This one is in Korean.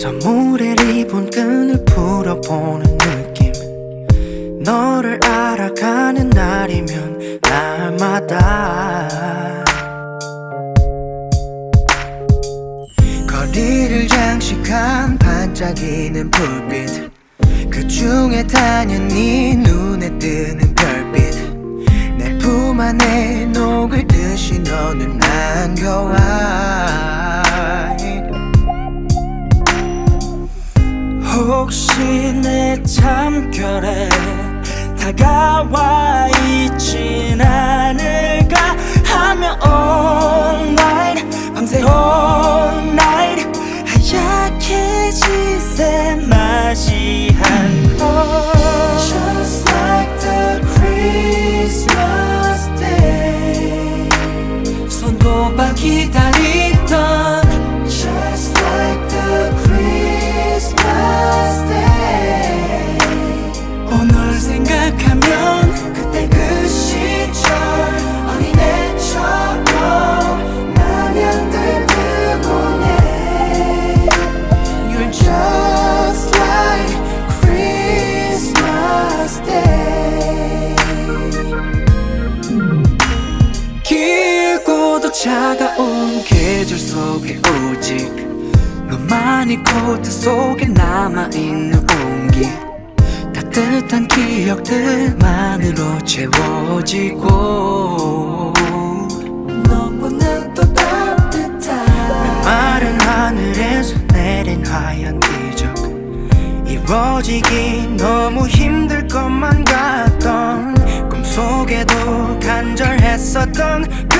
선물의 리본끈을 풀어보는 느낌. 너를 알아가는 날이면 날마다 거리를 장식한 반짝이는 불빛, 그 중에 당연히 눈에 뜨는 별빛. 내 품 안에 녹을 듯이 너는 안겨와. 혹시 내 참결에 다가와 있진 않을까 하며 all night, 밤새 all night 하얗게 지새 맛이 한 컵. Just like the Christmas day, 손꼽아 기다리던 Just like the Christmas day. 오늘 생각하면 그때 그 시절 어린애처럼 남양들 뜨고네. You're just like Christmas day. 길고도 차가운 계절 속에 오직 너만이 코트 속에 남아있는 온기, 따뜻한 기억들만으로 채워지고. 너무나도 따뜻한 메마른 하늘에서 내린 하얀 기적, 이루어지기 너무 힘들 것만 같던 꿈속에도 간절했었던